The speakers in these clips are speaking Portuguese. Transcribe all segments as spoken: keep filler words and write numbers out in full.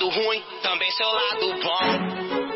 lado ruim, também seu lado bom.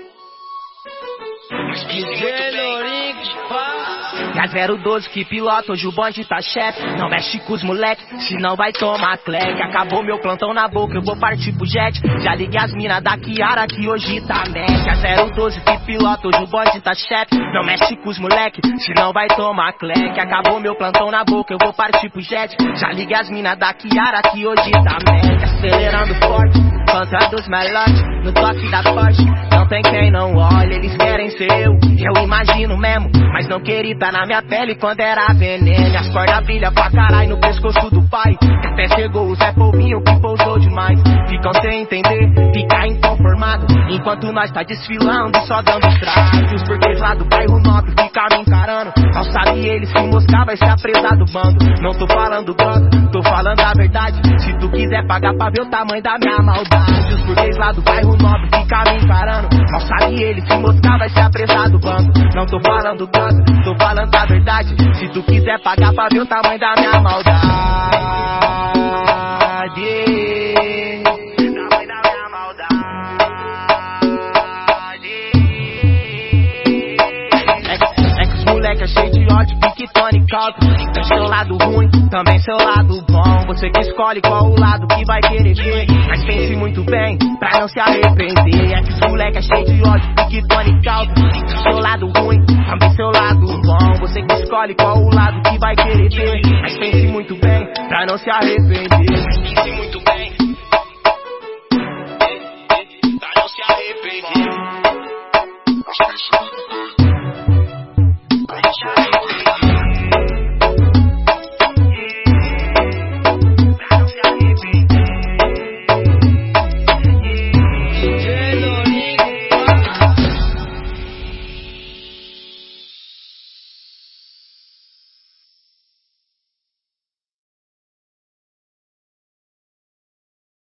Mas pense muito bem. E a zero doze que pilota, hoje o bonde tá chefe. Não mexe com os moleque, senão vai tomar cleque. Acabou meu plantão na boca, eu vou partir pro jet. Já liguei as mina da Kiara que hoje tá Mac. A zero doze que pilota, hoje o bonde tá chefe. Não mexe com os moleque, senão vai tomar cleque. Acabou meu plantão na boca, eu vou partir pro jet. Já liguei as mina da Kiara que hoje tá Mac. Acelerando forte, contra dos malotes, no toque da Porsche. Não tem quem não olha, eles querem ser eu. Eu imagino mesmo, mas não queria tá na minha pele quando era veneno. As cordas brilham pra caralho no pescoço do pai. Até chegou o Zé Polvinho que pousou demais. Ficam sem entender, fica inconformado, enquanto nós tá desfilando e só dando estrago. Os burguês lá do bairro nobre ficam me encarando. Mal sabe eles que moscar vai ser a presa do bando. Não tô falando grossa, tô falando a verdade. Se tu quiser pagar pra ver o tamanho da minha maldade. Os burguês lá do bairro nobre ficam me encarando. Mal sabe eles que moscar vai ser a presa do bando. Não tô falando grossa, tô falando a verdade. Se tu quiser pagar pra ver o tamanho da minha maldade. Tamanho da minha maldade. É, é que os moleque é cheio de ódio, pique Tony Caldo. Tem seu lado ruim, também seu lado bom. Você que escolhe qual o lado que vai querer ver. Mas pense muito bem, pra não se arrepender. É que os moleque é cheio de ódio, pique Tony Caldo. Seu lado ruim, também seu lado bom. Você que escolhe qual o lado que vai querer ter. Mas pense muito bem, pra não se arrepender.